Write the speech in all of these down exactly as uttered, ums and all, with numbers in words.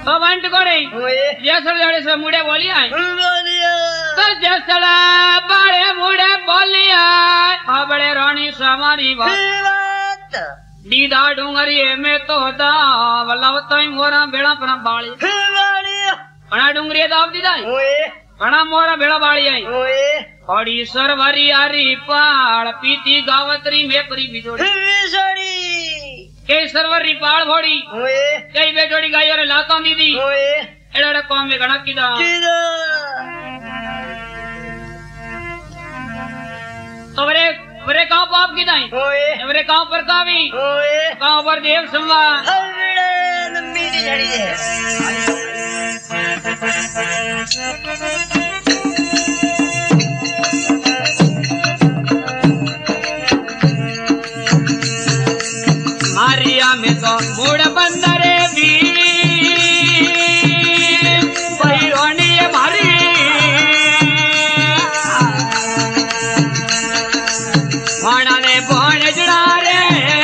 तो वंट करे जैसल जड़े से मुड़े बोलिया तो जैसल बड़े मुड़े बोलिया बड़े रानी समारी बात दीदा डूंगरिए में तो दा वल्लव तई मोरा बेड़ा पना बाली पना डूंगरिए दाव दीदा पना मोरा बेड़ा बाली आई बड़ी सरवरी आरी पाड़ पीती गावतरी में परी बिजोड़ी के सरवरी पाड़ भोड़ी कई बेजोड़ी गायो रे लाता दीदी एड़ा काम में गणा कीदा तो वरे वरे गांव पाप की दाई वरे गांव पर कावी गांव पर देव संवा मेरी जड़ी है मारिया में तो मूड बंदरे भी पैरोनी मारी भाणा ने बोण जड़ा रे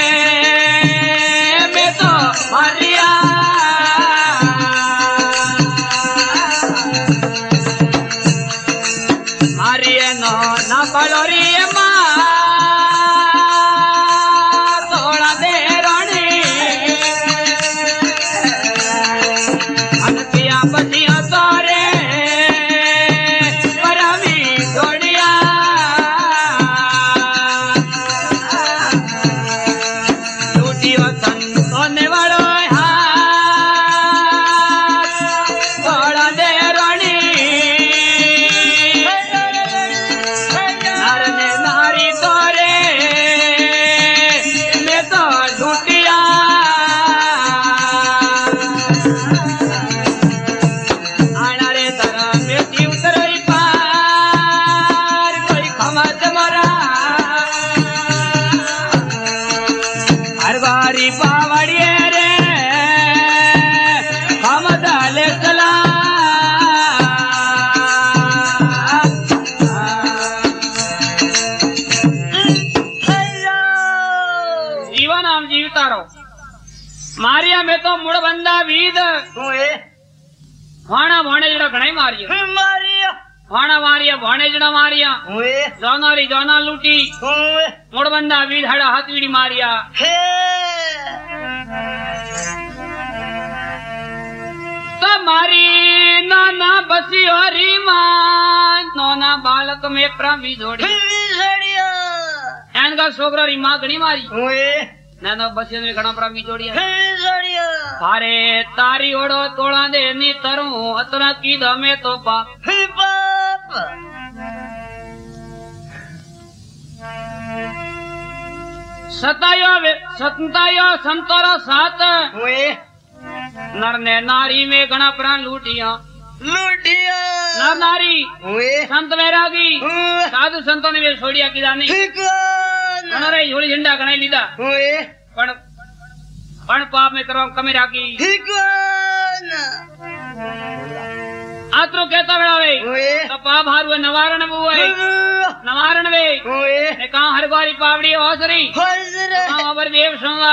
मैं तो मारिया मारिए नो ना बलोरी माँ थोड़ा दे बतिया तारे परमी छोड़िया लूटियो तन सोने वालो थोड़ा दे रानी नर ने नारी तोरे मैं तो लूटिया पावड़िए रे हम डाले चला जीवन हम जीवता रहो मारिया में तो मुड़ बंदा वीद भाणा भाणे जड़ा घणाई मारिया मारिया भाणा मारिया भाणे जड़ा मारिया जोनारी जोना लूटी मुड़ बंदा वीद हड़ा हाथवीड़ी मारिया तो मारी नाना बसी हरी मां नोना बालक में प्रवी जोड़ी इनका छोकरा री मां घणी मारी नाना बसी में घणा प्रवी जोड़ी अरे तारी ओड़ो तोड़ा दे नी तरू अतरा की दमे तो पाप सतायो सतायो संतोरा सात नर ने नारी में घना प्राण लूटिया लूटिया नर नारी संत वैरागी साधु संतों ने वे छोड़िया की दानी रे झोली झंडा घना लीधा पण पण पाप में करो कमी राखी आत्रो कहता बड़ा वे तो पाप हारू नवारण बुए नवारण वे ने कहा हर बारी पावड़ी ओसरी कहा अबर देव संगा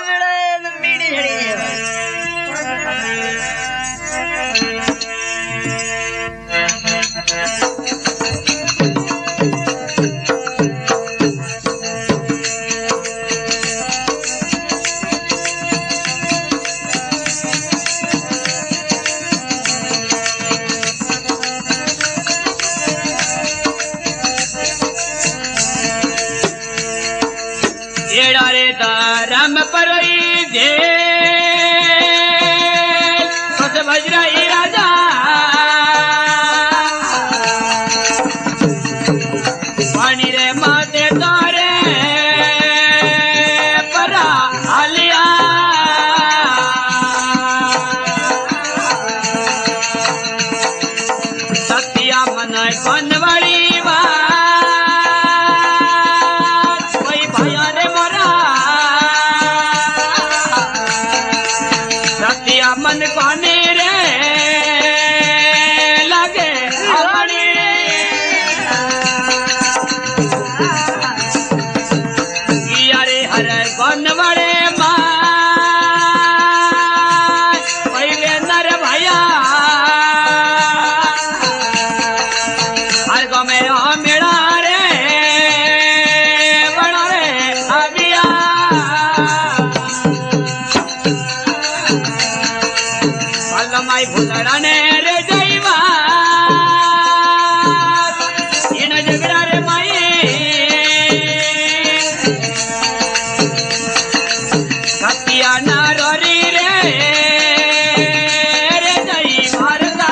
राम परई दे फस भजराई राजा पानी रे माते तारे परा आलिया सतिया मन कौन वाली मन पाने रे लगे अपनी यारे हर कौन बड़े माँ पहले नर माई भूलड़ा ने रे जईवा इन झगड़ा रे माई सतिया ना रोरी रे रे जई भारता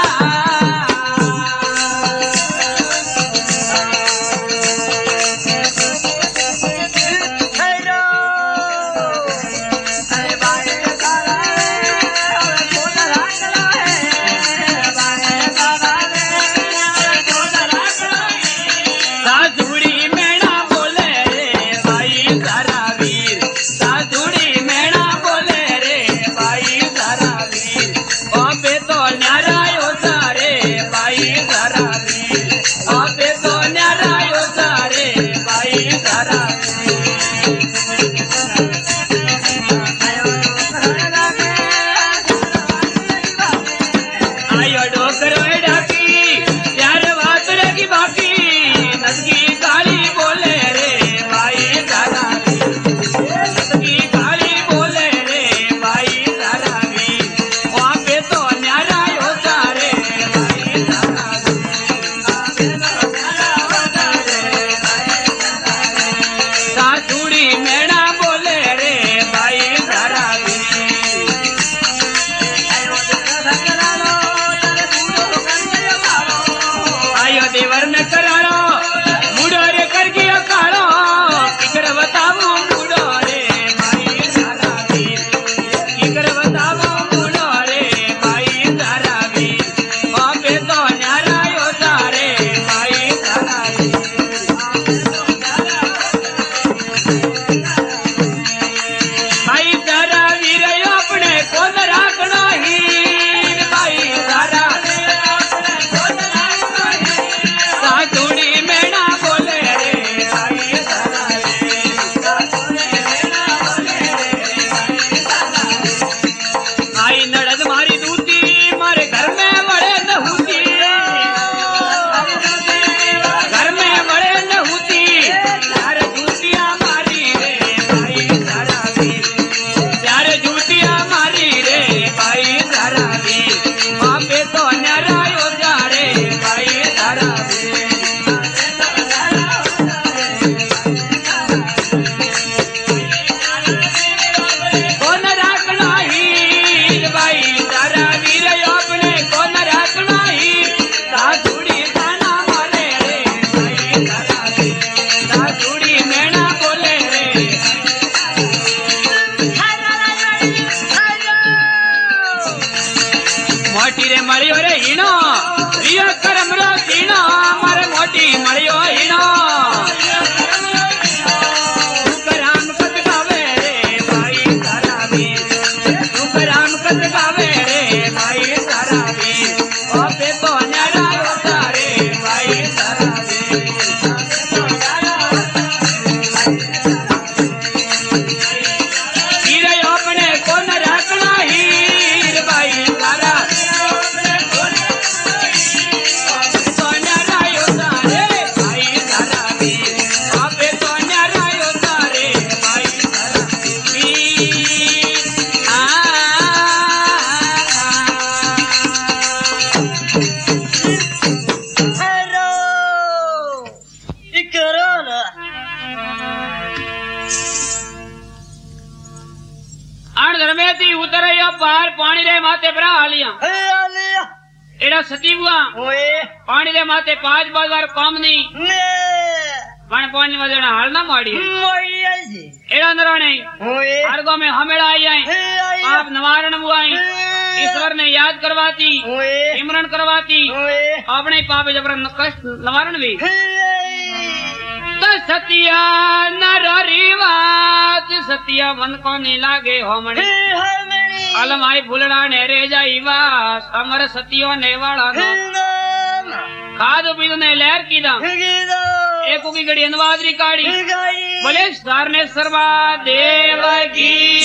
सती हुआ पानी दे माते पांच बार काम नहीं पण पानी वजन हाल ना माड़ी एड़ा नराने अर्गो में हमेड़ा आई आई पाप निवारण हुआई ईश्वर ने याद करवाती सिमरन करवाती अपने पाप जबरन कष्ट निवारण भी तो सतिया नररी बात सतिया मन को नहीं लागे होमणी अलमाई भूलड़ा ने रे जाईवा समर सतियो ने वाला खाद पीद ने लहर की दा एक की गड़ी अनुवादरी काड़ी बोले स्टार ने सर्वा देव की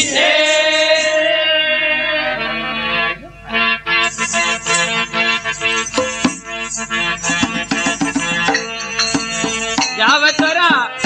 जावतरा